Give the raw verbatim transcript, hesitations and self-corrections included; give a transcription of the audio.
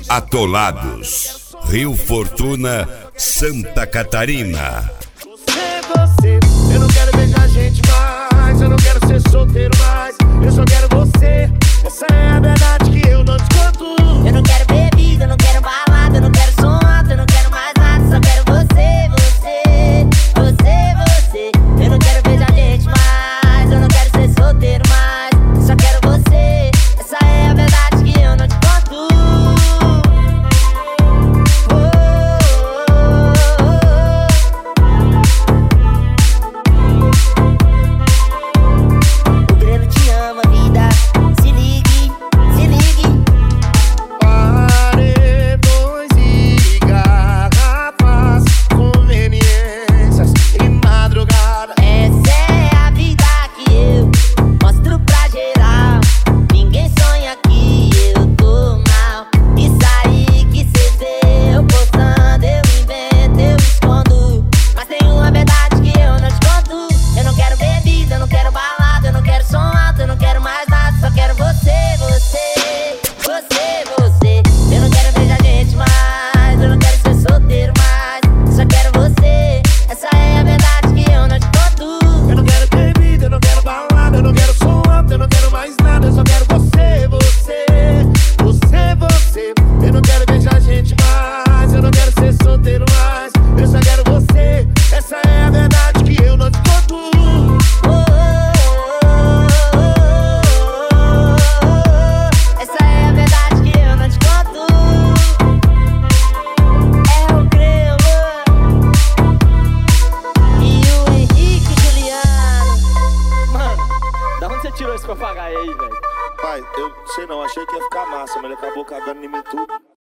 Atolados, Rio Fortuna, Santa Catarina. Você, você, eu não quero beijar gente mais, eu não quero ser solteiro mais, eu só quero você. Essa é a verdade que eu não te conto. Eu não quero bebida, eu não quero balada, eu não quero som alto, eu não quero mais nada, só quero você, você, você, você. Eu não quero beijar gente mais, eu não quero ser solteiro mais, só quero você. Essa é a verdade que eu não te conto. Oh, oh, oh. O Breno te ama, vida. Se ligue, se ligue. Paredões e garrafas, conveniências e madrugada. Essa é a vida que eu mostro pra geral. Ninguém sonha que eu tô mal. Isso aí que cê vê eu postando, eu invento, eu escondo. Mas tem uma verdade que eu não te conto. Eu não quero bebida, eu não quero balada, eu não quero som alto, eu não quero mais nada, só quero você, você, você, você. Eu não quero beijar gente mais, eu não quero ser solteiro mais, só quero você. Essa é a verdade que eu não te conto. Eu não quero bebida, eu não quero balada, eu não quero som alto, eu não quero mais nada, eu só quero você, você, você, você. Eu não quero beijar gente mais, eu não quero ser solteiro mais, eu só quero você. Essa é a verdade que eu não te conto. Oh, oh, oh, oh, oh. Essa é a verdade que eu não te conto. É o Cremo e o Henrique Juliano. Mano, da onde você tirou esse papagaio aí, velho? Pai, eu sei não, achei que ia ficar massa, mas ele acabou cagando em mim tudo.